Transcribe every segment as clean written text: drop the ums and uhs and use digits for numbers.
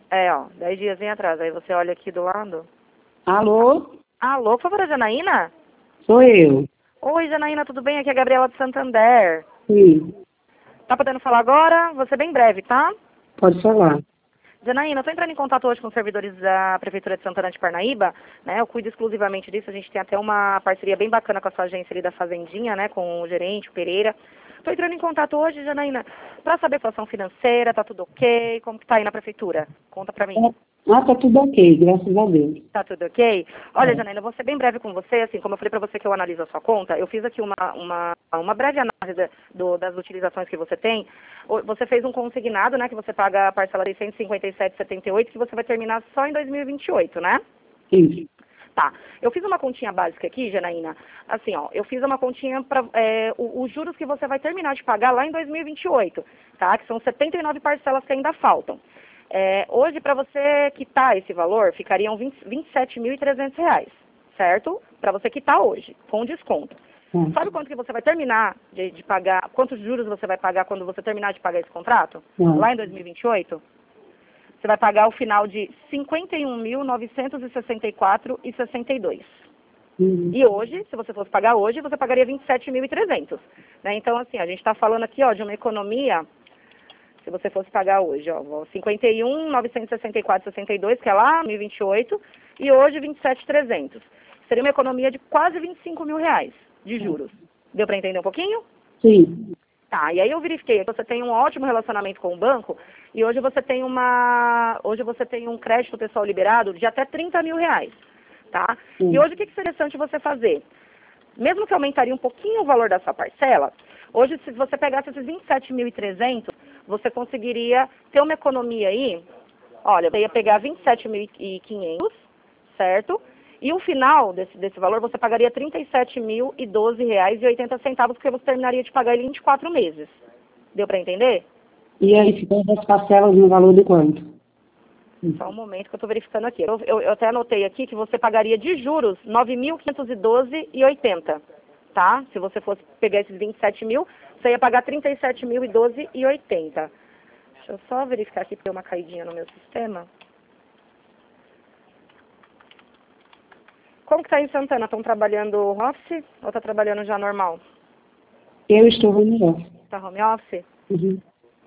É, ó, 10 dias em atrás. Aí você olha aqui do lado. Alô? Alô, por favor, é Janaína? Sou eu. Oi, Janaína, tudo bem? Aqui é a Gabriela de Santander. Sim, Tá podendo falar agora? Vou ser bem breve, tá? pode falar. Janaína, eu estou entrando em contato hoje com os servidores da Prefeitura de Santana de Parnaíba, né? Eu cuido exclusivamente disso, a gente tem até uma parceria bem bacana com a sua agência ali da Fazendinha, né? Com o gerente, o Pereira. Estou entrando em contato hoje, Janaína, para saber a situação financeira, tá tudo ok? Como que tá aí na Prefeitura? Conta pra mim. Ah, tá tudo ok, graças a Deus. Tá tudo ok? Olha, Janaína, eu vou ser bem breve com você, assim, como eu falei pra você que eu analiso a sua conta, eu fiz aqui uma breve análise das utilizações que você tem. Você fez um consignado, né, que você paga a parcela de 157,78, que você vai terminar só em 2028, né? Isso. Tá. Eu fiz uma continha básica aqui, Janaína. Assim, ó, eu fiz uma continha para os juros que você vai terminar de pagar lá em 2028, tá? Que são 79 parcelas que ainda faltam. Hoje, para você quitar esse valor, ficariam R$ 27.300, certo? Para você quitar hoje, com desconto. Sabe quanto que você vai terminar de pagar, quantos juros você vai pagar quando você terminar de pagar esse contrato? Lá em 2028? Você vai pagar o final de 51.964,62. E hoje, se você fosse pagar hoje, você pagaria 27.300. Né? Então, assim, a gente está falando aqui, ó, de uma economia, se você fosse pagar hoje, ó, 51.964,62, que é lá, 2028, e hoje 27.300. Seria uma economia de quase R$ 25.000 de juros. Deu para entender um pouquinho? Sim. Tá, e aí eu verifiquei que você tem um ótimo relacionamento com o banco e hoje você tem um crédito pessoal liberado de até R$ 30.000, tá? E hoje o que seria interessante você fazer? Mesmo que aumentaria um pouquinho o valor da sua parcela, hoje se você pegasse esses 27.300, você conseguiria ter uma economia aí, olha, você ia pegar 27.500, certo? E o final desse valor, você pagaria R$ 37.012,80, porque você terminaria de pagar ele em 24 meses. Deu para entender? E aí, ficam as parcelas no valor de quanto? Só um momento que eu estou verificando aqui. Eu até anotei aqui que você pagaria de juros R$ 9.512,80, tá? Se você fosse pegar esses 27 mil, você ia pagar R$ 37.012,80. Deixa eu só verificar aqui, porque deu uma caidinha no meu sistema. Como que tá em Santana? Estão trabalhando home office ou tá trabalhando já normal? Eu estou home office. Tá home office? Uhum.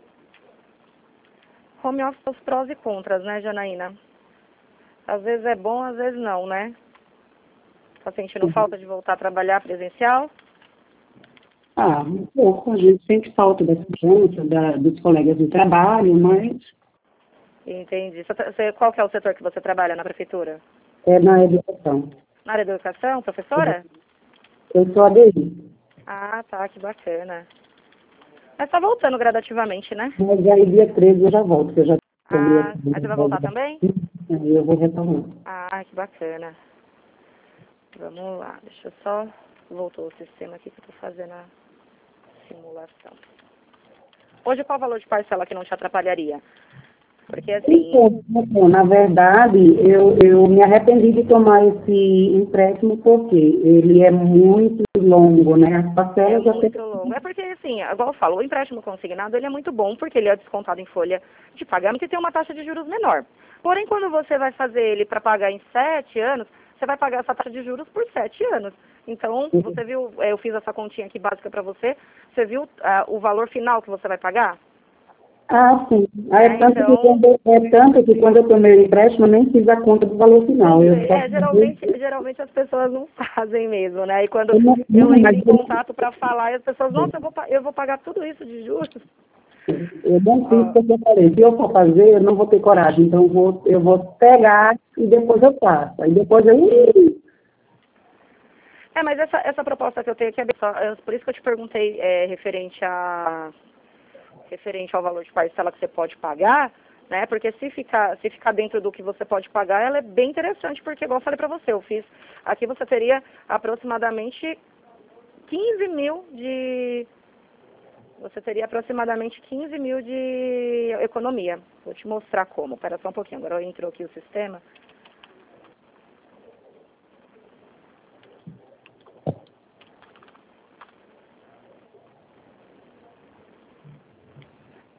Home office tem os prós e contras, né, Janaína? Às vezes é bom, às vezes não, né? Tá sentindo falta de voltar a trabalhar presencial? Ah, um pouco. A gente sente falta da confiança, dos colegas de trabalho, mas Entendi. Qual que é o setor que você trabalha na prefeitura? é na educação. Na área da educação, professora? Eu sou ADI. Ah, tá, que bacana. Mas tá voltando gradativamente, né? Mas aí dia 13 eu já volto, porque eu já tomei a Ah, aí você vai voltar também? Aí eu vou retomar. Ah, que bacana. Vamos lá, deixa eu só... Voltou o sistema aqui que eu tô fazendo a simulação. Hoje qual o valor de parcela que não te atrapalharia? Porque assim... Então, na verdade, eu me arrependi de tomar esse empréstimo porque ele é muito longo, né? As É parcelas até... muito longo. É porque, assim, igual eu falo, o empréstimo consignado ele é muito bom porque ele é descontado em folha de pagamento e tem uma taxa de juros menor. Porém, quando você vai fazer ele para pagar em 7 anos, você vai pagar essa taxa de juros por 7 anos. Então, você viu, eu fiz essa continha aqui básica para você, você viu o valor final que você vai pagar? Ah, sim. Ah, Então, é tanto que quando eu tomei o empréstimo, eu nem fiz a conta do valor final. Eu só geralmente as pessoas não fazem mesmo, né? E quando eu não, eu não, entro mas em contato para falar, e as pessoas, nossa, eu vou pagar tudo isso de juros. eu não fiz Ó, porque eu falei, se eu for fazer, eu não vou ter coragem. Então eu vou pegar e depois eu faço. Aí depois eu... mas essa proposta que eu tenho aqui é bem só, por isso que eu te perguntei referente ao valor de parcela que você pode pagar, né? Porque se ficar dentro do que você pode pagar, ela é bem interessante, porque igual eu falei pra você, aqui você teria aproximadamente 15 mil de economia. Vou te mostrar como. Espera só um pouquinho. Agora entrou aqui o sistema.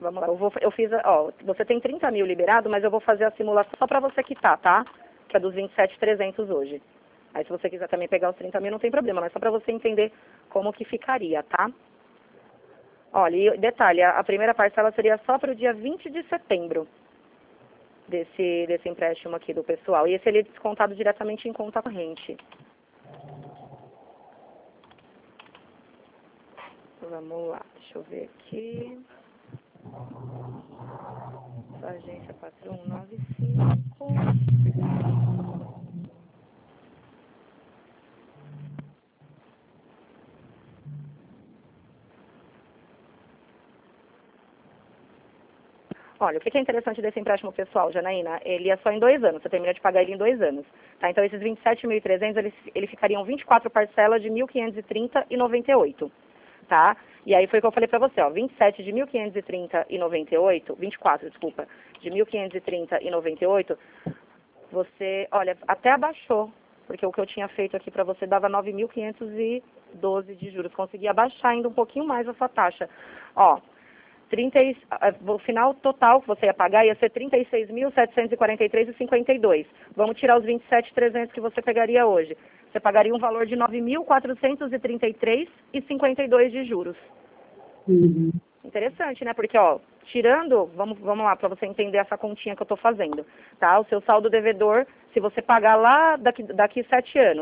vamos lá. Eu fiz, ó, você tem 30 mil liberado, mas eu vou fazer a simulação só para você quitar, tá? Que é dos 27.300 hoje. Aí se você quiser também pegar os 30 mil, não tem problema, mas só para você entender como que ficaria, tá? Olha, e detalhe, a primeira parcela seria só para o dia 20 de setembro desse empréstimo aqui do pessoal. E esse ele é descontado diretamente em conta corrente. Vamos lá, deixa eu ver aqui. Agência 4195. Olha, o que é interessante desse empréstimo pessoal, Janaína? Ele é só em 2 anos, você termina de pagar ele em 2 anos. Tá? Então, esses 27.300, ele ficariam 24 parcelas de 1.530,98. Tá? E aí foi o que eu falei pra você, ó, 27 de 1.530,98, 24, desculpa, de 1.530,98, você, olha, até abaixou, porque o que eu tinha feito aqui pra você dava 9.512 de juros, consegui abaixar ainda um pouquinho mais essa taxa. Ó, o final total que você ia pagar ia ser 36.743,52. Vamos tirar os 27.300 que você pegaria hoje. Você pagaria um valor de 9.433,52 de juros. Uhum. Interessante, né? Porque, ó, tirando, vamos lá, para você entender essa continha que eu estou fazendo, tá? O seu saldo devedor, se você pagar lá daqui 7 anos,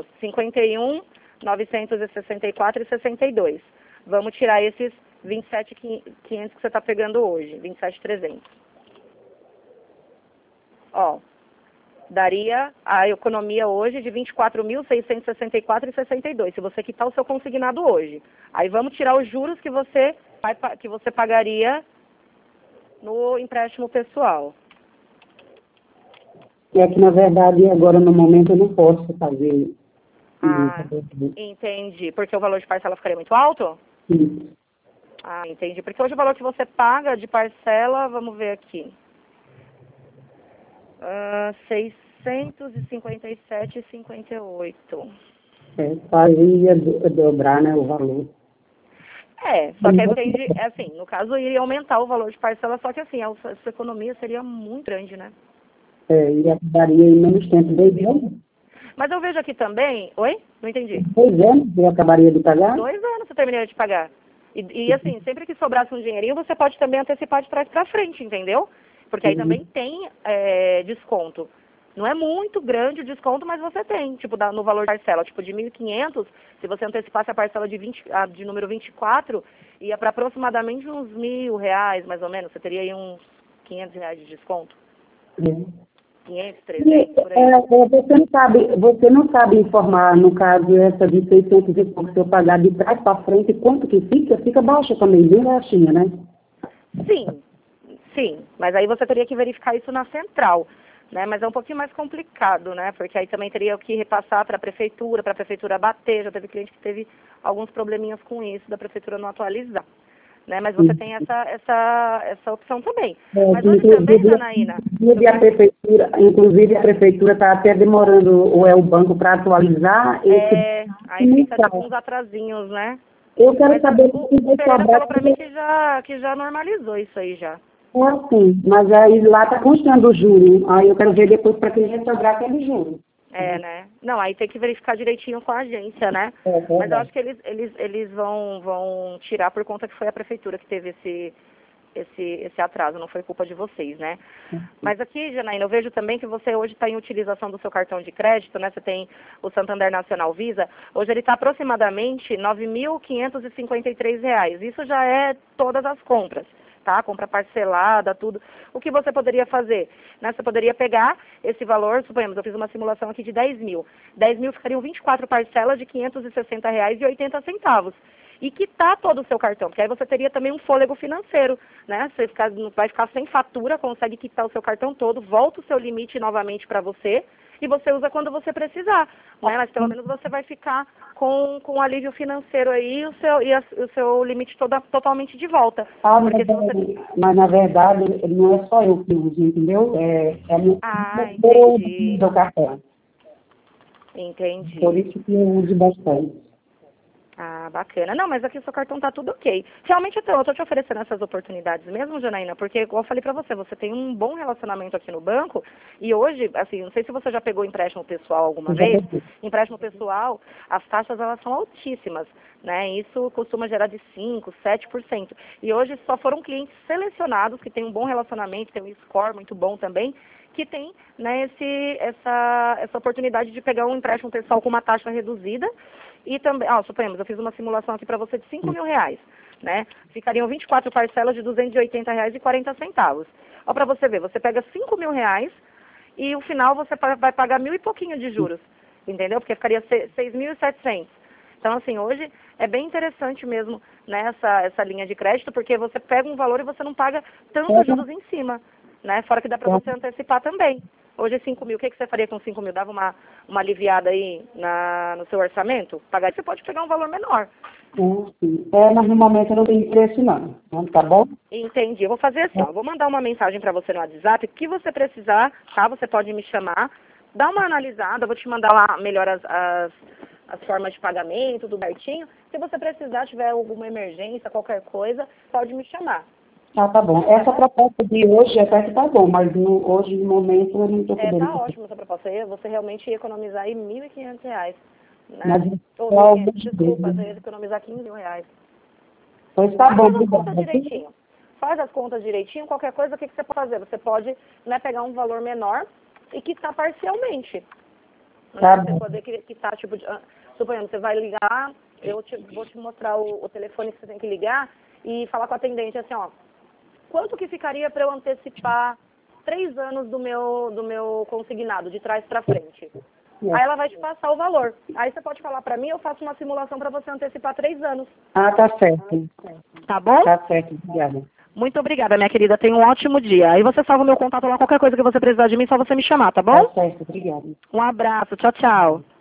51.964,62. Vamos tirar esses 27.500 que você está pegando hoje, 27.300. Ó, daria a economia hoje de 24.664,62, se você quitar o seu consignado hoje. Aí vamos tirar os juros que você pagaria no empréstimo pessoal. É que, na verdade, agora no momento eu não posso fazer. Ah, entendi. Porque o valor de parcela ficaria muito alto? Isso. Ah, entendi. Porque hoje o valor que você paga de parcela, vamos ver aqui. 657,58. Quase ia dobrar, né, o valor. Só que aí você assim, no caso iria aumentar o valor de parcela, só que assim, a sua economia seria muito grande, né? E acabaria em menos tempo, 2 anos. Mas eu vejo aqui também, oi? Não entendi. 2 anos eu acabaria de pagar? 2 anos você terminaria de pagar. E assim, sempre que sobrasse um dinheirinho, você pode também antecipar de trás para frente, entendeu? Porque aí também tem desconto. Não é muito grande o desconto, mas você tem, tipo, no valor de parcela, tipo, de 1.500, se você antecipasse a parcela de número 24, ia para aproximadamente uns R$ 1.000, mais ou menos, você teria aí uns R$ 500 de desconto. 500, 300, por aí. Você não sabe informar, no caso, essa de 600 e pouco, se eu pagar de trás para frente, quanto que fica baixa também, bem baixinha, né? Sim, mas aí você teria que verificar isso na central, né? Mas é um pouquinho mais complicado, né? Porque aí também teria que repassar para a prefeitura bater, já teve cliente que teve alguns probleminhas com isso, da prefeitura não atualizar, né? Mas você tem essa opção também. Mas hoje também, Janaína... Inclusive a prefeitura está até demorando, ou é o banco, para atualizar. Aí fica tipo uns atrasinhos, né? Eu quero saber se o Pereira falou para mim que já normalizou isso aí já. Sim, mas aí lá está constando o juro. Aí eu quero ver depois para quem restaurar aquele juro. Né? Não, aí tem que verificar direitinho com a agência, né? Mas eu acho que eles vão tirar por conta que foi a prefeitura que teve esse atraso, não foi culpa de vocês, né? Mas aqui, Janaína, eu vejo também que você hoje está em utilização do seu cartão de crédito, né? Você tem o Santander Nacional Visa. Hoje ele está aproximadamente R$ 9.553. Isso já é todas as compras, tá? Compra parcelada, tudo. O que você poderia fazer? Né? Você poderia pegar esse valor, suponhamos, eu fiz uma simulação aqui de 10 mil. 10 mil ficariam 24 parcelas de R$ 560,80. E quitar todo o seu cartão, porque aí você teria também um fôlego financeiro, né? Você vai ficar sem fatura, consegue quitar o seu cartão todo, volta o seu limite novamente para você e você usa quando você precisar, né? Mas pelo menos você vai ficar com um alívio financeiro aí e o seu limite totalmente de volta. Mas na verdade não é só eu que uso, entendeu? Entendi. Do cartão. Entendi. Por isso que eu uso bastante. Ah, bacana. Não, mas aqui o seu cartão tá tudo ok. Realmente, então, eu tô te oferecendo essas oportunidades mesmo, Janaína, porque, igual eu falei pra você tem um bom relacionamento aqui no banco, e hoje, assim, não sei se você já pegou empréstimo pessoal alguma Já vez, peguei. empréstimo pessoal, as taxas, elas são altíssimas, né? Isso costuma gerar de 5%, 7%. E hoje só foram clientes selecionados, que têm um bom relacionamento, têm um score muito bom também, que tem, né, essa oportunidade de pegar um empréstimo pessoal com uma taxa reduzida. E também, suponhamos, eu fiz uma simulação aqui para você de R$ 5.000, né? Ficariam 24 parcelas de R$ 280,40. Ó, para você ver, você pega R$ 5.000 e o final você vai pagar 1.000 e pouquinho de juros, entendeu? Porque ficaria 6.700. Então, assim, hoje é bem interessante mesmo, né, essa linha de crédito, porque você pega um valor e você não paga tantos juros em cima, né? Fora que dá para você antecipar também. Hoje 5.000, o que você faria com 5.000? Dava uma aliviada aí no seu orçamento? Pagar, você pode pegar um valor menor. Sim. Mas no momento eu não tenho preço não. Então, tá bom? Entendi. Eu vou fazer assim, ó, eu vou mandar uma mensagem para você no WhatsApp, o que você precisar, tá? Você pode me chamar, dá uma analisada, eu vou te mandar lá melhor as formas de pagamento, do Bertinho. Se você precisar, tiver alguma emergência, qualquer coisa, pode me chamar. Ah, tá bom. Essa proposta de hoje até que tá bom, mas hoje, no momento, eu não estou podendo. Tá ótimo essa proposta aí, você realmente ia economizar aí R$ 1.500, né? Mas, Ou só 1.500, desculpa, você ia economizar R$ 15.000. Pois tá bom, Faz as obrigada. contas direitinho. Faz as contas direitinho, qualquer coisa, o que você pode fazer? Você pode, né, pegar um valor menor e quitar parcialmente. Tá Né? Você bom. poder quitar, tipo, suponhamos, você vai ligar, vou te mostrar o telefone que você tem que ligar e falar com a atendente assim, ó, quanto que ficaria para eu antecipar 3 anos do meu consignado, de trás para frente? Aí ela vai te passar o valor. Aí você pode falar para mim, eu faço uma simulação para você antecipar 3 anos. Ah, tá certo. Tá bom? Tá certo, obrigada. Muito obrigada, minha querida. Tenha um ótimo dia. Aí você salva o meu contato lá, qualquer coisa que você precisar de mim, só você me chamar, tá bom? Tá certo, obrigada. Um abraço. Tchau, tchau.